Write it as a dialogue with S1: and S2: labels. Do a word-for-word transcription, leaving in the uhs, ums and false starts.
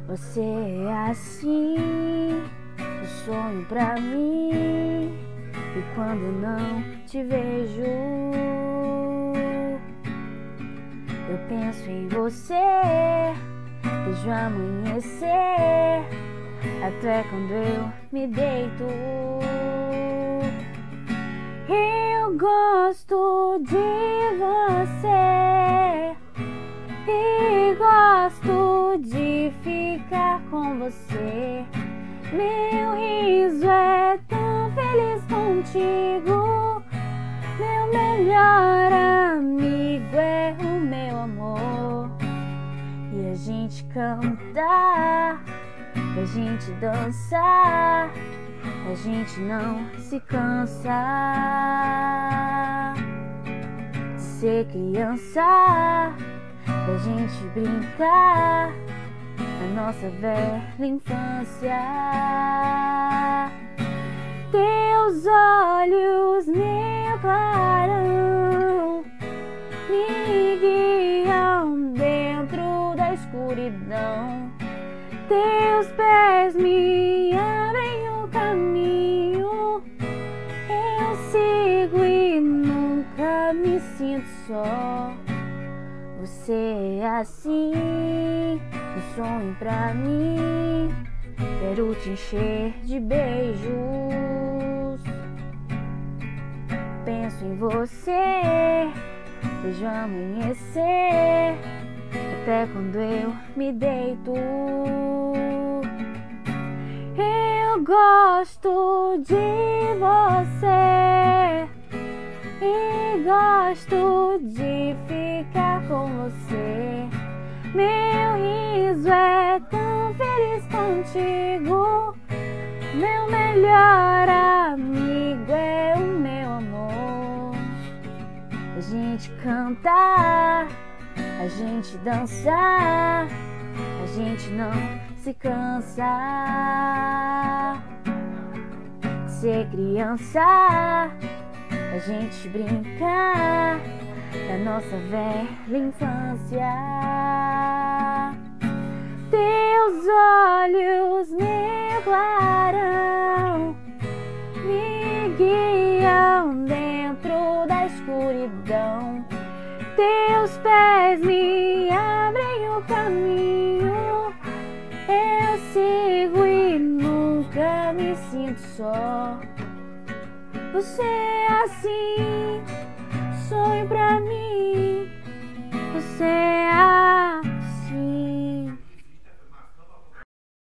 S1: Você é assim, um sonho pra mim. E quando eu não te vejo, eu penso em você, vejo amanhecer, até quando eu me deito. Eu gosto de você e gosto de ficar com você. Meu riso é tão feliz contigo. Meu melhor amigo é o meu amor. E a gente cantar, a gente dançar, a gente não se cansa de ser criança, da gente brincar na nossa velha infância. Teus olhos, meu clarão, me guiam dentro da escuridão. Teus pés me abrem o caminho. Eu sigo e nunca me sinto só. Você é assim, um sonho pra mim. Quero te encher de beijos. Penso em você, vejo amanhecer, até quando eu me deito. Eu gosto de você e gosto de ficar com você. Meu riso é tão feliz contigo. Meu melhor amigo é o meu amor. A gente cantar, a gente dançar, a gente não se cansa de ser criança, a gente brincar da nossa velha infância. Teus olhos, meu clarão, me guiam dentro da escuridão. Teus pés me abrem o caminho. Eu sigo e nunca me sinto só. Você é assim, sonho pra mim.